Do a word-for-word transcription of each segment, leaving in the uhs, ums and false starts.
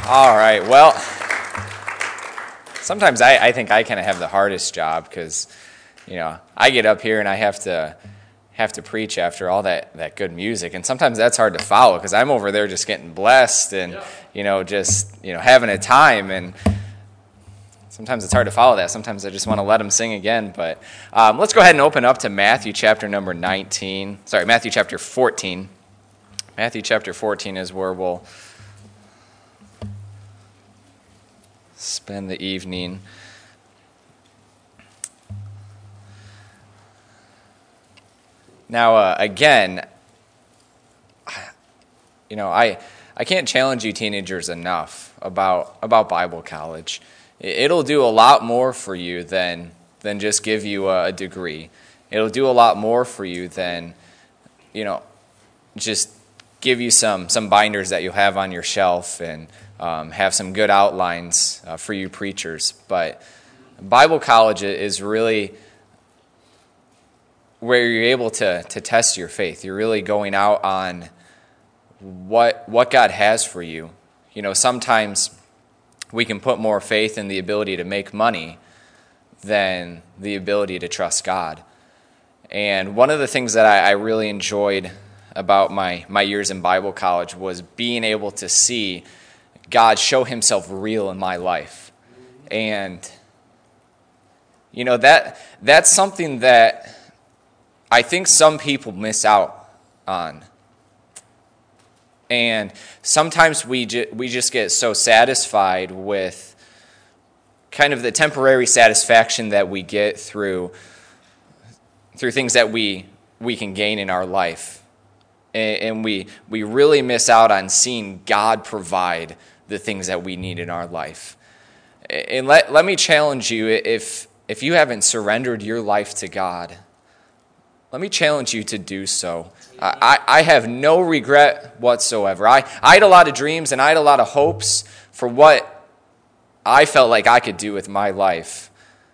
All right, well, sometimes I, I think I kind of have the hardest job because, you know, I get up here and I have to have to preach after all that, that good music, and sometimes that's hard to follow because I'm over there just getting blessed and, you know, just, you know, having a time, and sometimes it's hard to follow that. Sometimes I just want to let them sing again, but um, let's go ahead and open up to Matthew chapter number nineteen. Sorry, Matthew chapter fourteen. Matthew chapter fourteen is where we'll spend the evening. Now, uh, again, you know, I I can't challenge you teenagers enough about about Bible college. It'll do a lot more for you than than just give you a degree. It'll do a lot more for you than, you know, just give you some some binders that you'll have on your shelf and um, have some good outlines uh, for you preachers. But Bible college is really where you're able to to test your faith. You're really going out on what what God has for you. You know, sometimes we can put more faith in the ability to make money than the ability to trust God. And one of the things that I, I really enjoyed about my, my years in Bible college was being able to see God show himself real in my life. And, you know, that that's something that I think some people miss out on. And sometimes we ju- we just get so satisfied with kind of the temporary satisfaction that we get through through things that we we can gain in our life. And, and we we really miss out on seeing God provide the things that we need in our life. And let let me challenge you, if if you haven't surrendered your life to God, let me challenge you to do so. I, I have no regret whatsoever. I, I had a lot of dreams and I had a lot of hopes for what I felt like I could do with my life.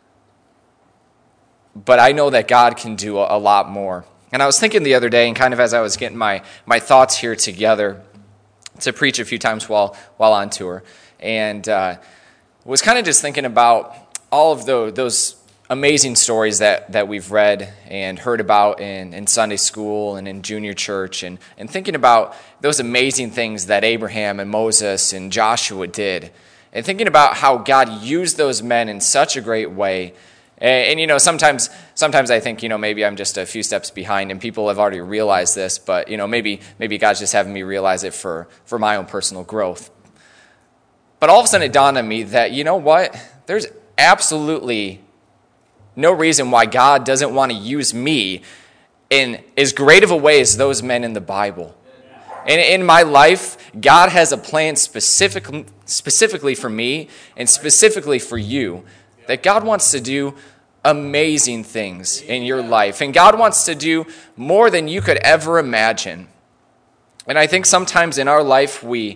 But I know that God can do a, a lot more. And I was thinking the other day, and kind of as I was getting my, my thoughts here together to preach a few times while while on tour, and uh, was kind of just thinking about all of those, those amazing stories that, that we've read and heard about in, in Sunday school and in junior church, and, and thinking about those amazing things that Abraham and Moses and Joshua did, and thinking about how God used those men in such a great way. And, and you know, sometimes sometimes I think, you know, maybe I'm just a few steps behind and people have already realized this, but, you know, maybe maybe God's just having me realize it for, for my own personal growth. But all of a sudden it dawned on me that, you know what, there's absolutely no reason why God doesn't want to use me in as great of a way as those men in the Bible. And in my life, God has a plan specific, specifically for me and specifically for you, that God wants to do amazing things in your life. And God wants to do more than you could ever imagine. And I think sometimes in our life, we,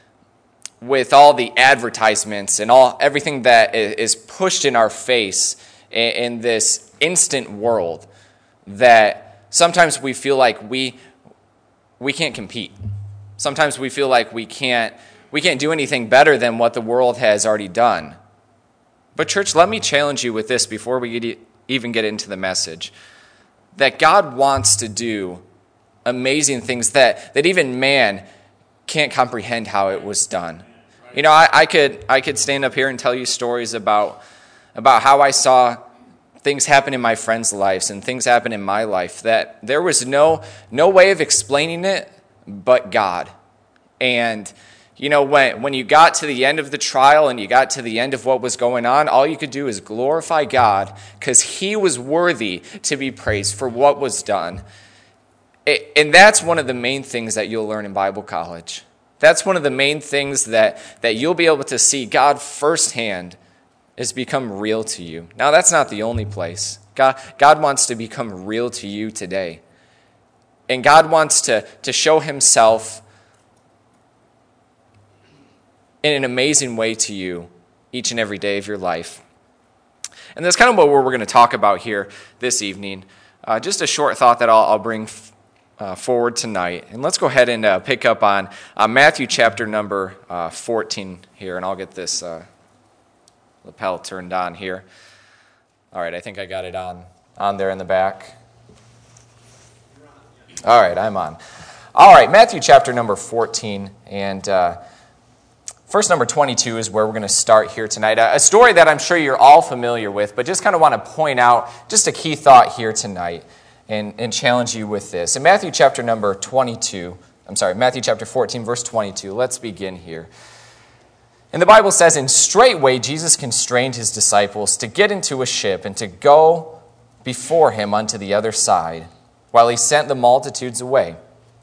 with all the advertisements and all everything that is pushed in our face, in this instant world, that sometimes we feel like we we can't compete. Sometimes we feel like we can't we can't do anything better than what the world has already done. But church, let me challenge you with this before we get, even get into the message, that God wants to do amazing things that, that even man can't comprehend how it was done. You know, I, I could I could stand up here and tell you stories about about how I saw things happen in my friends' lives and things happen in my life that there was no no way of explaining it but God. And, you know, when, when you got to the end of the trial and you got to the end of what was going on, all you could do is glorify God because he was worthy to be praised for what was done. It, and that's one of the main things that you'll learn in Bible college. That's one of the main things that, that you'll be able to see God firsthand is become real to you. Now, that's not the only place. God, God wants to become real to you today. And God wants to, to show himself in an amazing way to you each and every day of your life. And that's kind of what we're going to talk about here this evening. Uh, just a short thought that I'll, I'll bring f- uh, forward tonight. And let's go ahead and uh, pick up on uh, Matthew chapter number uh, fourteen here. And I'll get this uh, lapel turned on here. All right, I think I got it on, on there in the back. All right, I'm on. All right, Matthew chapter number fourteen. And uh, verse number twenty-two is where we're going to start here tonight. A story that I'm sure you're all familiar with, but just kind of want to point out just a key thought here tonight and, and challenge you with this. In Matthew chapter number twenty-two, I'm sorry, Matthew chapter fourteen, verse twenty-two, let's begin here. And the Bible says, "And straightway Jesus constrained his disciples to get into a ship and to go before him unto the other side, while he sent the multitudes away.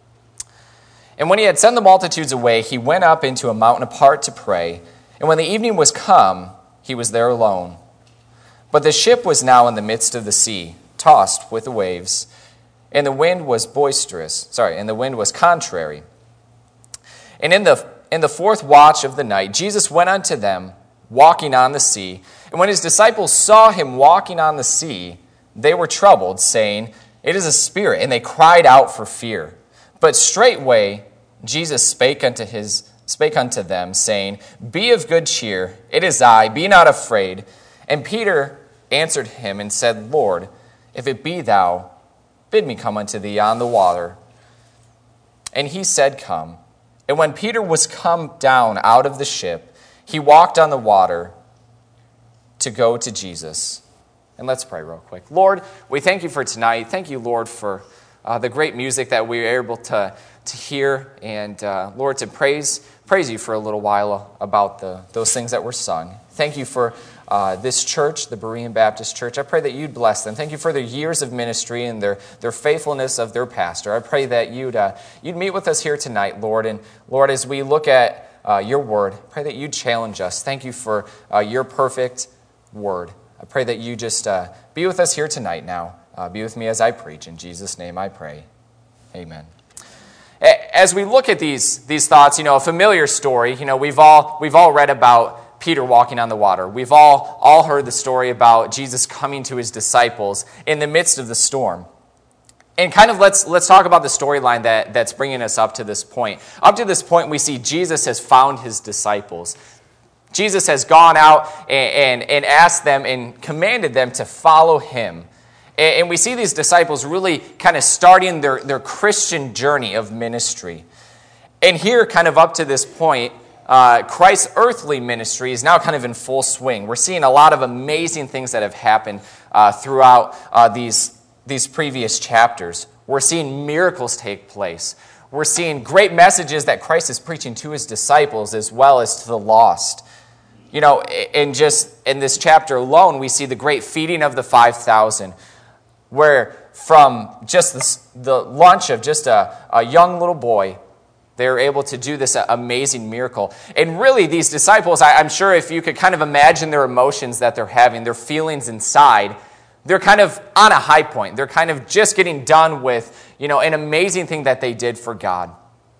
And when he had sent the multitudes away, he went up into a mountain apart to pray. And when the evening was come, he was there alone. But the ship was now in the midst of the sea, tossed with the waves, and the wind was boisterous. Sorry, and the wind was contrary. And in the in the fourth watch of the night, Jesus went unto them, walking on the sea. And when his disciples saw him walking on the sea, they were troubled, saying, It is a spirit. And they cried out for fear. But straightway Jesus spake unto his spake unto them, saying, Be of good cheer, it is I, be not afraid. And Peter answered him and said, Lord, if it be thou, bid me come unto thee on the water. And he said, Come. And when Peter was come down out of the ship, he walked on the water to go to Jesus. And let's pray real quick. Lord, we thank you for tonight. Thank you, Lord, for uh, the great music that we were able to, to hear. And, uh, Lord, to praise praise you for a little while about the those things that were sung. Thank you for uh, this church, the Berean Baptist Church. I pray that you'd bless them. Thank you for their years of ministry and their, their faithfulness of their pastor. I pray that you'd, uh, you'd meet with us here tonight, Lord. And, Lord, as we look at uh, your word, pray that you'd challenge us. Thank you for uh, your perfect word. I pray that you just uh, be with us here tonight now. Uh, be with me as I preach. In Jesus' name I pray. Amen. As we look at these these thoughts, you know, a familiar story, you know, we've all we've all read about Peter walking on the water. We've all all heard the story about Jesus coming to his disciples in the midst of the storm. And kind of let's let's talk about the storyline that, that's bringing us up to this point. Up to this point, we see Jesus has found his disciples. Jesus has gone out and, and, and asked them and commanded them to follow him. And we see these disciples really kind of starting their, their Christian journey of ministry. And here, kind of up to this point, uh, Christ's earthly ministry is now kind of in full swing. We're seeing a lot of amazing things that have happened uh, throughout uh, these, these previous chapters. We're seeing miracles take place. We're seeing great messages that Christ is preaching to his disciples as well as to the lost. You know, in just in this chapter alone, we see the great feeding of the five thousand, where from just this, the lunch of just a, a young little boy, they were able to do this amazing miracle. And really, these disciples, I, I'm sure if you could kind of imagine their emotions that they're having, their feelings inside, they're kind of on a high point. They're kind of just getting done with, you know, an amazing thing that they did for God.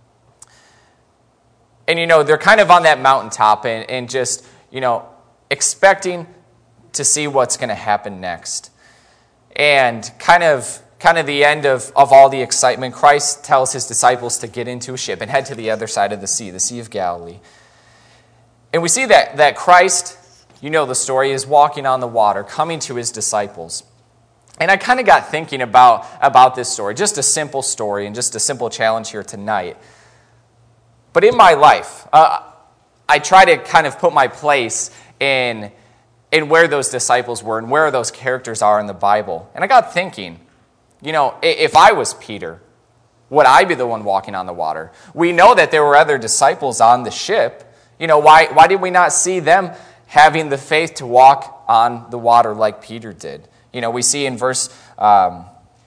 And, you know, they're kind of on that mountaintop and, and just, you know, expecting to see what's going to happen next. And kind of kind of the end of, of all the excitement, Christ tells his disciples to get into a ship and head to the other side of the sea, the Sea of Galilee. And we see that, that Christ, you know the story, is walking on the water, coming to his disciples. And I kind of got thinking about, about this story, just a simple story and just a simple challenge here tonight. But in my life, uh, I try to kind of put my place in in where those disciples were and where those characters are in the Bible. And I got thinking, you know, if I was Peter, would I be the one walking on the water? We know that there were other disciples on the ship. You know, why, why did we not see them having the faith to walk on the water like Peter did? You know, we see in verse, um,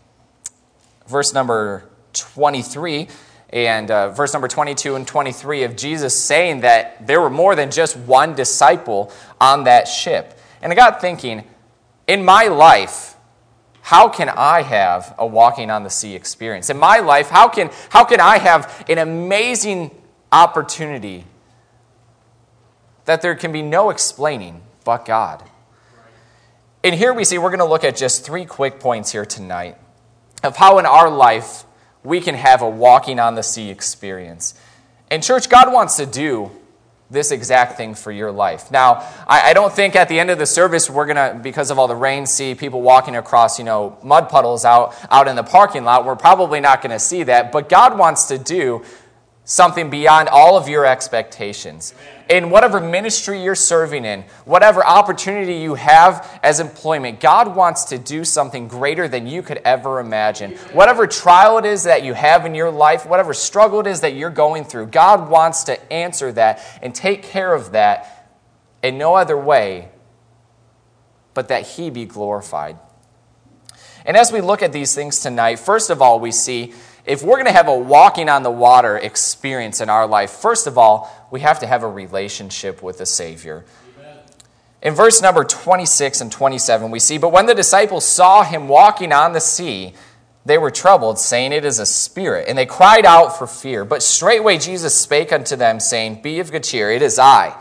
verse number twenty-three, and uh, verse number twenty-two and twenty-three of Jesus saying that there were more than just one disciple on that ship. And I got thinking, in my life, how can I have a walking on the sea experience? In my life, how can, how can I have an amazing opportunity that there can be no explaining but God? And here we see, we're going to look at just three quick points here tonight of how in our life we can have a walking on the sea experience. And church, God wants to do this exact thing for your life. Now, I, I don't think at the end of the service we're going to, because of all the rain, see people walking across, you know, mud puddles out, out in the parking lot. We're probably not going to see that. But God wants to do something beyond all of your expectations. In whatever ministry you're serving in, whatever opportunity you have as employment, God wants to do something greater than you could ever imagine. Whatever trial it is that you have in your life, whatever struggle it is that you're going through, God wants to answer that and take care of that in no other way but that He be glorified. And as we look at these things tonight, first of all, we see if we're going to have a walking on the water experience in our life, first of all, we have to have a relationship with the Savior. Amen. In verse number twenty-six and twenty-seven, we see, "But when the disciples saw him walking on the sea, they were troubled, saying, 'It is a spirit.' And they cried out for fear. But straightway Jesus spake unto them, saying, 'Be of good cheer, it is I.'"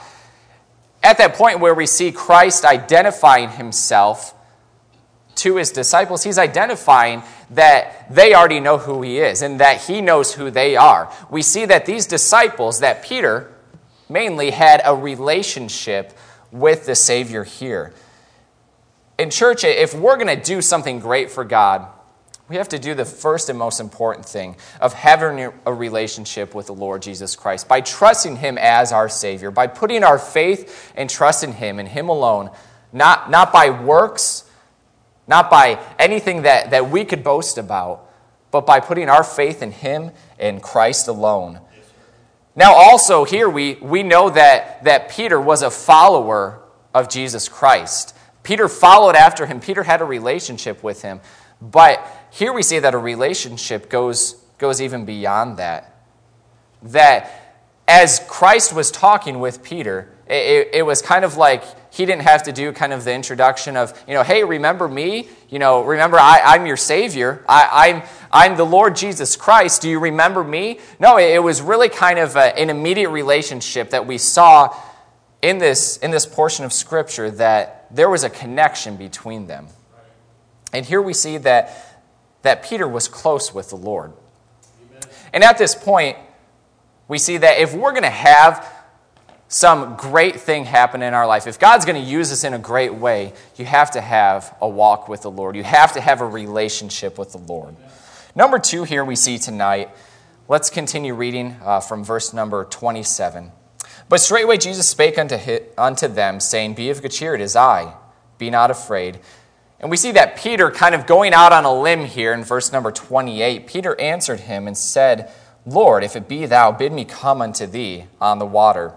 At that point where we see Christ identifying himself to his disciples, he's identifying that they already know who he is and that he knows who they are. We see that these disciples, that Peter mainly, had a relationship with the Savior here. In church, if we're going to do something great for God, we have to do the first and most important thing of having a relationship with the Lord Jesus Christ, by trusting him as our Savior, by putting our faith and trust in him and him alone, not, not by works, not by anything that, that we could boast about, but by putting our faith in him and Christ alone. Now also here we, we know that, that Peter was a follower of Jesus Christ. Peter followed after him. Peter had a relationship with him. But here we see that a relationship goes, goes even beyond that. That as Christ was talking with Peter, it, it was kind of like he didn't have to do kind of the introduction of, you know, hey, remember me? You know, remember I, I'm your Savior. I, I'm I'm the Lord Jesus Christ. Do you remember me? No, it, it was really kind of a, an immediate relationship that we saw in this, in this portion of Scripture, that there was a connection between them. And here we see that, that Peter was close with the Lord. Amen. And at this point, we see that if we're going to have some great thing happen in our life, if God's going to use us in a great way, you have to have a walk with the Lord. You have to have a relationship with the Lord. Amen. Number two here we see tonight, let's continue reading uh, from verse number twenty-seven. "But straightway Jesus spake unto, his, unto them, saying, Be of good cheer, it is I, be not afraid." And we see that Peter kind of going out on a limb here in verse number twenty-eight. Peter answered him and said, "Lord, if it be thou, bid me come unto thee on the water."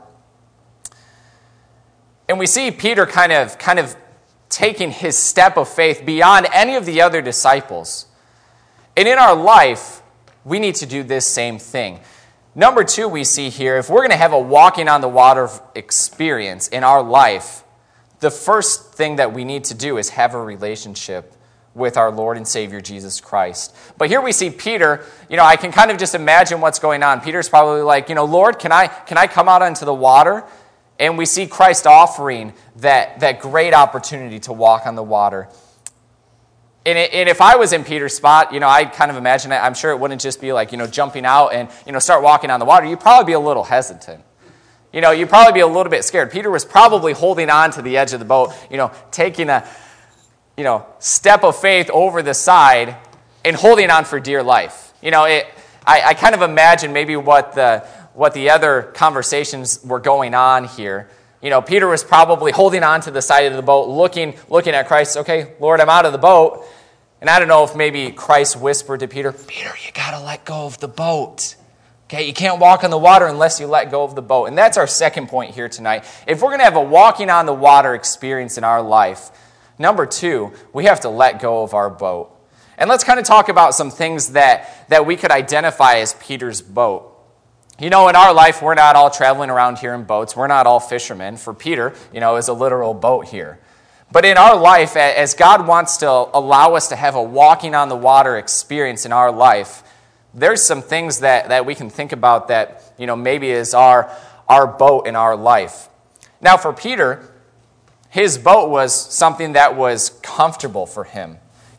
And we see Peter kind of, kind of taking his step of faith beyond any of the other disciples. And in our life, we need to do this same thing. Number two, we see here, if we're going to have a walking on the water experience in our life, the first thing that we need to do is have a relationship with our Lord and Savior, Jesus Christ. But here we see Peter, you know, I can kind of just imagine what's going on. Peter's probably like, you know, Lord, can I can I come out onto the water? And we see Christ offering that, that great opportunity to walk on the water. And, it, and if I was in Peter's spot, you know, I kind of imagine it, I'm sure it wouldn't just be like, you know, jumping out and, you know, start walking on the water. You'd probably be a little hesitant. You know, you'd probably be a little bit scared. Peter was probably holding on to the edge of the boat, you know, taking a, you know, step of faith over the side and holding on for dear life. You know, it, I, I kind of imagine maybe what the what the other conversations were going on here. You know, Peter was probably holding on to the side of the boat, looking looking at Christ. Okay, Lord, I'm out of the boat. And I don't know if maybe Christ whispered to Peter, Peter, you got to let go of the boat. Okay, you can't walk on the water unless you let go of the boat. And that's our second point here tonight. If we're going to have a walking on the water experience in our life, number two, we have to let go of our boat. And let's kind of talk about some things that, that we could identify as Peter's boat. You know, in our life, we're not all traveling around here in boats. We're not all fishermen. For Peter, you know, is a literal boat here. But in our life, as God wants to allow us to have a walking on the water experience in our life, there's some things that, that we can think about that, you know, maybe is our, our boat in our life. Now, for Peter, his boat was something that was comfortable for him.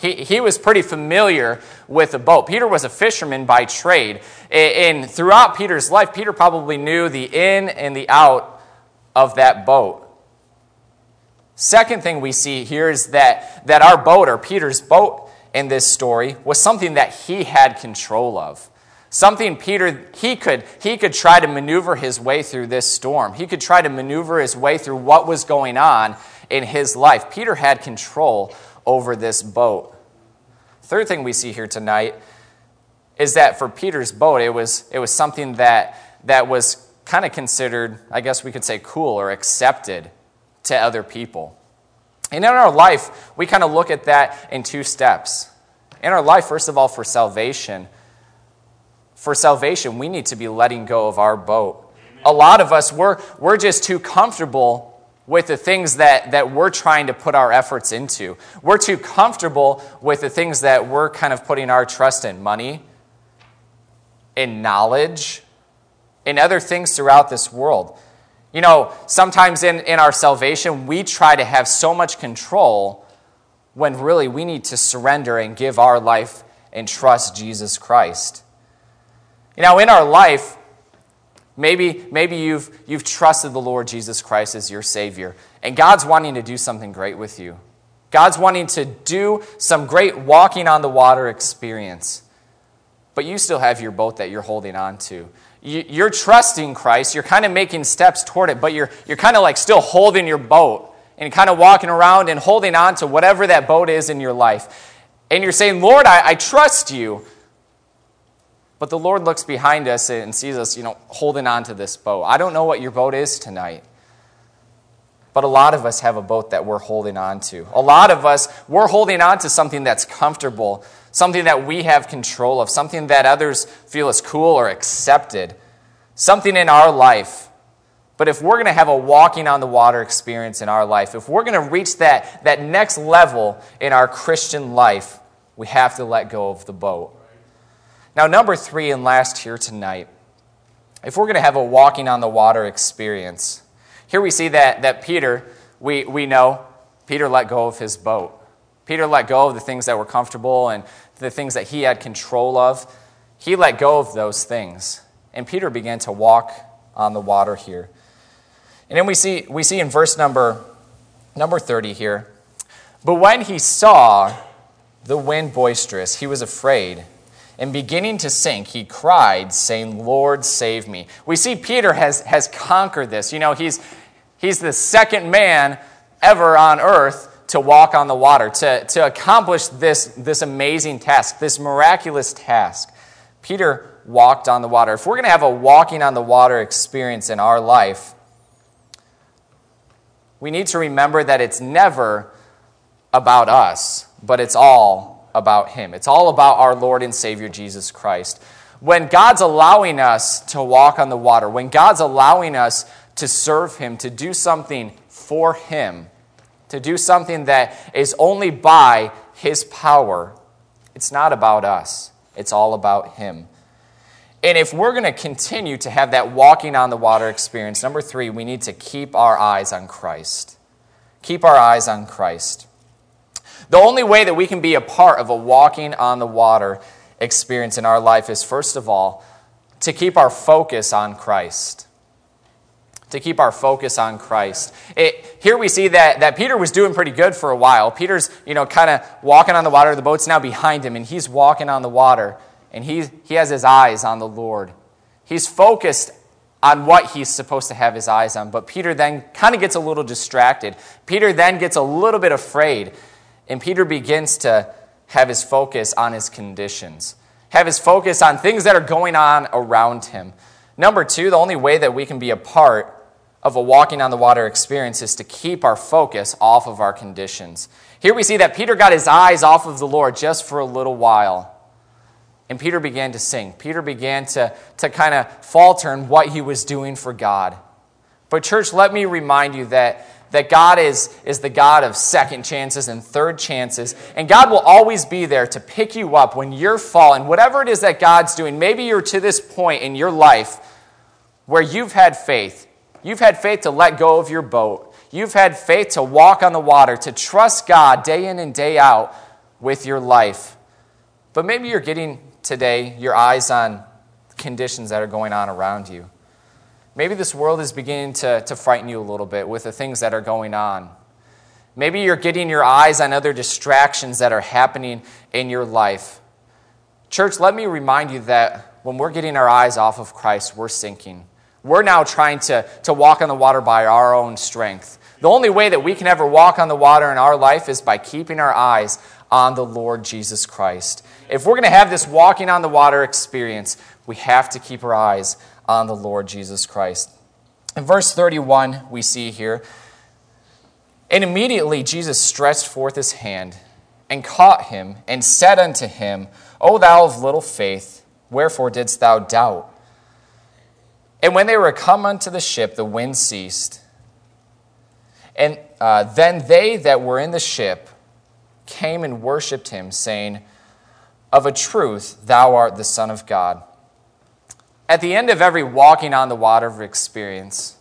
He, he was pretty familiar with a boat. Peter was a fisherman by trade. And throughout Peter's life, Peter probably knew the in and the out of that boat. Second thing we see here is that, that our boat, or Peter's boat in this story, was something that he had control of. Something Peter, he could, he could try to maneuver his way through this storm. He could try to maneuver his way through what was going on in his life. Peter had control over this boat. Third thing we see here tonight is that for Peter's boat, it was, it was something that, that was kind of considered, I guess we could say, cool or accepted to other people. And in our life, we kind of look at that in two steps. In our life, first of all, for salvation, for salvation, we need to be letting go of our boat. Amen. A lot of us, we're, we're just too comfortable with the things that, that we're trying to put our efforts into. We're too comfortable with the things that we're kind of putting our trust in. Money, in knowledge, in other things throughout this world. You know, sometimes in, in our salvation, we try to have so much control when really we need to surrender and give our life and trust Jesus Christ. You know, in our life, maybe, maybe you've, you've trusted the Lord Jesus Christ as your Savior, and God's wanting to do something great with you. God's wanting to do some great walking on the water experience, but you still have your boat that you're holding on to. You, you're trusting Christ, you're kind of making steps toward it, but you're, you're kind of like still holding your boat and kind of walking around and holding on to whatever that boat is in your life. And you're saying, Lord, I, I trust you. But the Lord looks behind us and sees us, you know, holding on to this boat. I don't know what your boat is tonight, but a lot of us have a boat that we're holding on to. A lot of us, we're holding on to something that's comfortable, something that we have control of, something that others feel is cool or accepted, something in our life. But if we're going to have a walking on the water experience in our life, if we're going to reach that, that next level in our Christian life, we have to let go of the boat. Now, number three and last here tonight, if we're going to have a walking on the water experience, here we see that, that Peter, we, we know, Peter let go of his boat. Peter let go of the things that were comfortable and the things that he had control of. He let go of those things. And Peter began to walk on the water here. And then we see, we see in verse number, number thirty here, but when he saw the wind boisterous, he was afraid. And beginning to sink, he cried, saying, Lord, save me. We see Peter has, has conquered this. You know, he's, he's the second man ever on earth to walk on the water, to, to accomplish this, this amazing task, this miraculous task. Peter walked on the water. If we're going to have a walking on the water experience in our life, we need to remember that it's never about us, but it's all about him. It's all about our Lord and Savior, Jesus Christ. When God's allowing us to walk on the water, when God's allowing us to serve him, to do something for him, to do something that is only by his power, it's not about us. It's all about him. And if we're going to continue to have that walking on the water experience, number three, we need to keep our eyes on Christ. Keep our eyes on Christ. The only way that we can be a part of a walking on the water experience in our life is, first of all, to keep our focus on Christ. To keep our focus on Christ. It, here we see that, that Peter was doing pretty good for a while. Peter's, you know, kind of walking on the water. The boat's now behind him, and he's walking on the water, and he, he has his eyes on the Lord. He's focused on what he's supposed to have his eyes on. But Peter then kind of gets a little distracted. Peter then gets a little bit afraid. And Peter begins to have his focus on his conditions, have his focus on things that are going on around him. Number two, the only way that we can be a part of a walking on the water experience is to keep our focus off of our conditions. Here we see that Peter got his eyes off of the Lord just for a little while. And Peter began to sink. Peter began to, to kind of falter in what he was doing for God. But church, let me remind you that That God is, is the God of second chances and third chances. And God will always be there to pick you up when you're falling. Whatever it is that God's doing, maybe you're to this point in your life where you've had faith. You've had faith to let go of your boat. You've had faith to walk on the water, to trust God day in and day out with your life. But maybe you're getting today your eyes on conditions that are going on around you. Maybe this world is beginning to, to frighten you a little bit with the things that are going on. Maybe you're getting your eyes on other distractions that are happening in your life. Church, let me remind you that when we're getting our eyes off of Christ, we're sinking. We're now trying to, to walk on the water by our own strength. The only way that we can ever walk on the water in our life is by keeping our eyes on the Lord Jesus Christ. If we're going to have this walking on the water experience, we have to keep our eyes on the Lord Jesus Christ. In verse thirty-one, we see here, and immediately Jesus stretched forth his hand and caught him and said unto him, O thou of little faith, wherefore didst thou doubt? And when they were come unto the ship, the wind ceased. And uh, then they that were in the ship came and worshipped him, saying, Of a truth, thou art the Son of God. At the end of every walking on the water experience,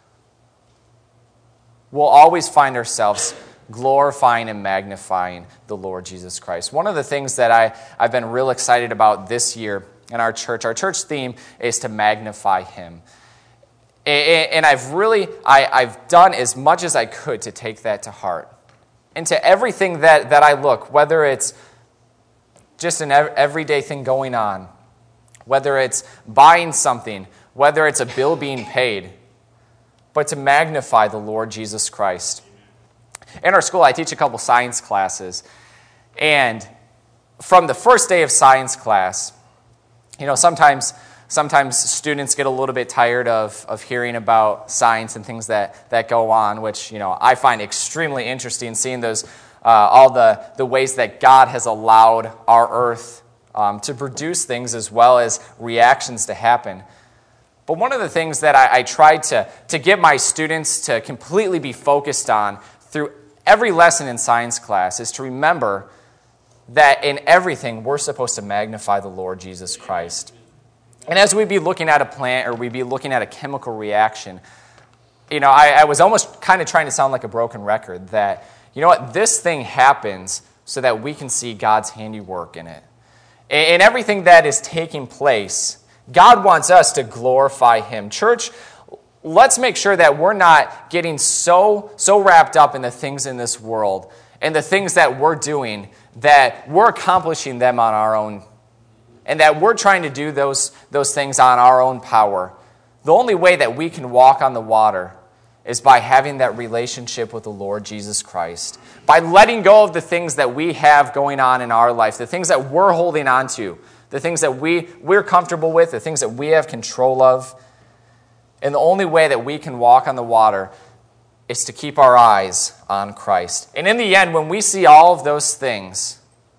we'll always find ourselves glorifying and magnifying the Lord Jesus Christ. One of the things that I, I've been real excited about this year in our church, our church theme is to magnify him. And I've really, I, I've done as much as I could to take that to heart. And to everything that, that I look, whether it's just an everyday thing going on, whether it's buying something, whether it's a bill being paid, but to magnify the Lord Jesus Christ. In our school, I teach a couple science classes, and from the first day of science class, you know, sometimes sometimes students get a little bit tired of, of hearing about science and things that, that go on, which, you know, I find extremely interesting, seeing those uh, all the, the ways that God has allowed our earth um, to produce things as well as reactions to happen. But one of the things that I, I tried to, to get my students to completely be focused on through every lesson in science class is to remember that in everything we're supposed to magnify the Lord Jesus Christ. And as we'd be looking at a plant or we'd be looking at a chemical reaction, you know, I, I was almost kind of trying to sound like a broken record that, you know what, this thing happens so that we can see God's handiwork in it. In everything that is taking place, God wants us to glorify him. Church, let's make sure that we're not getting so, so wrapped up in the things in this world and the things that we're doing that we're accomplishing them on our own and that we're trying to do those, those things on our own power. The only way that we can walk on the water is by having that relationship with the Lord Jesus Christ, by letting go of the things that we have going on in our life, the things that we're holding on to, the things that we, we're comfortable with, the things that we have control of. And the only way that we can walk on the water is to keep our eyes on Christ. And in the end, when we see all of those things,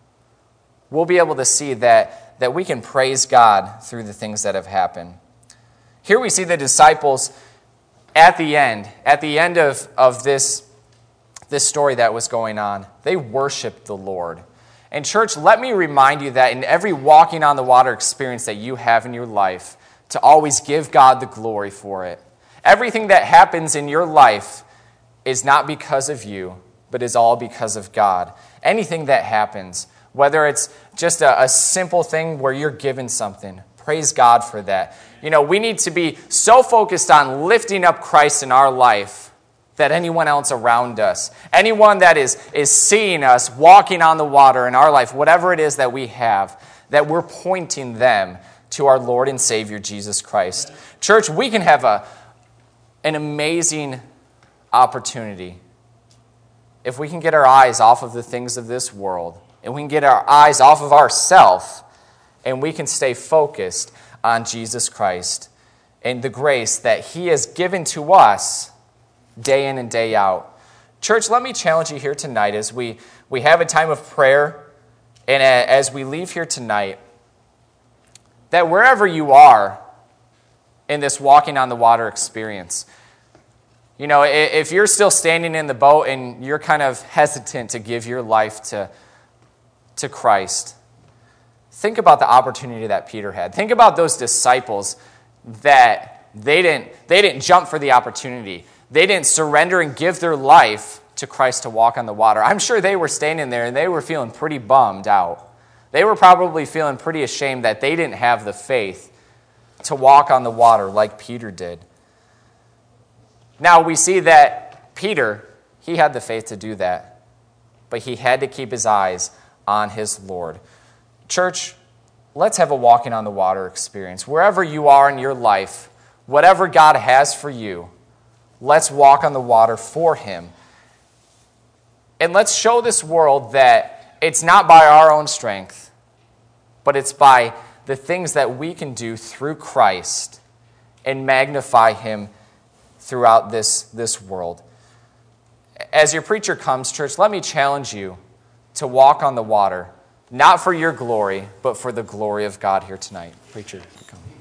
we'll be able to see that, that we can praise God through the things that have happened. Here we see the disciples at the end, at the end of, of this, this story that was going on, they worshiped the Lord. And church, let me remind you that in every walking on the water experience that you have in your life, to always give God the glory for it. Everything that happens in your life is not because of you, but is all because of God. Anything that happens, whether it's just a, a simple thing where you're given something, praise God for that. You know, we need to be so focused on lifting up Christ in our life that anyone else around us, anyone that is, is seeing us walking on the water in our life, whatever it is that we have, that we're pointing them to our Lord and Savior, Jesus Christ. Church, we can have a, an amazing opportunity if we can get our eyes off of the things of this world, and we can get our eyes off of ourselves, and we can stay focused on Jesus Christ and the grace that he has given to us day in and day out. Church, let me challenge you here tonight as we, we have a time of prayer and as we leave here tonight, that wherever you are in this walking on the water experience, you know, if you're still standing in the boat and you're kind of hesitant to give your life to, to Christ, think about the opportunity that Peter had. Think about those disciples that they didn't, they didn't jump for the opportunity. They didn't surrender and give their life to Christ to walk on the water. I'm sure they were standing there and they were feeling pretty bummed out. They were probably feeling pretty ashamed that they didn't have the faith to walk on the water like Peter did. Now we see that Peter, he had the faith to do that, but he had to keep his eyes on his Lord. Church, let's have a walking on the water experience. Wherever you are in your life, whatever God has for you, let's walk on the water for him. And let's show this world that it's not by our own strength, but it's by the things that we can do through Christ and magnify him throughout this, this world. As your preacher comes, church, let me challenge you to walk on the water, not for your glory, but for the glory of God here tonight. Preacher, come.